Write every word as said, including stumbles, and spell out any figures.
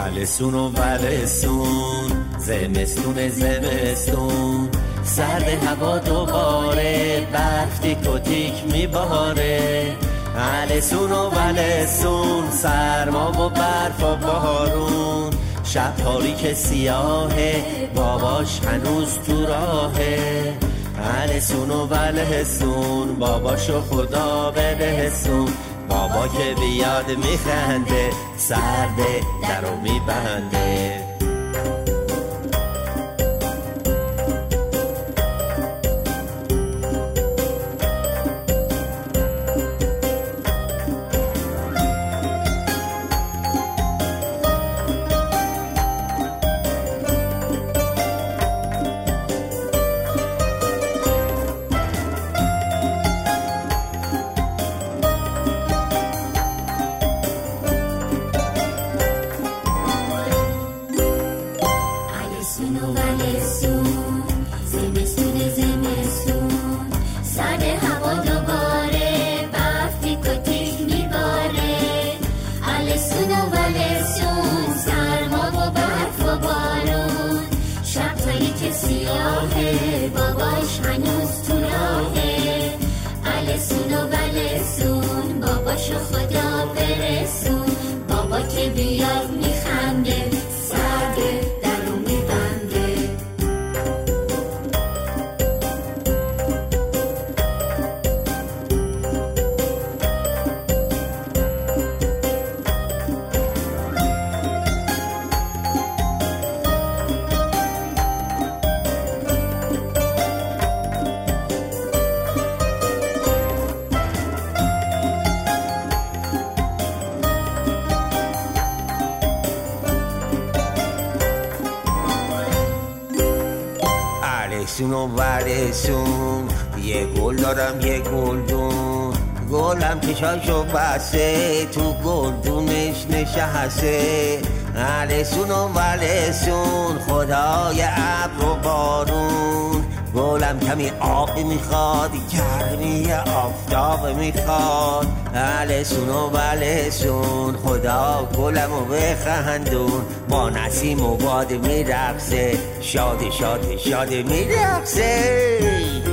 السون و ولسون، زمستون زمستون، سرد هوا دوباره، برف تیک و تیک میباره. السون و ولسون، سرما و برف و بارون، شب تاریک سیاهه، باباش هنوز تو راهه. السون و ولسون، باباشو خدا برسون، بابا که بیاد میخنده، سرده درو میبنده. باباش هنوز تو راهه. السون و ولسون، باباشو خدا برسون، بابا که بیاد میخنده، سرده درو میبنده. السون و ولسون، یه گل دارم یه گلدون، گلم کشاشو بسته، تو گلدونش نشسته. السون و ولسون، خدای ابر و بارون، گلم کمی آب میخواد، گرمی آفتاب میخواد. السون و ولسون، خدا گلمو بخندون، با نسیم و باد میرقصه، شاد شاد شاد میرقصه.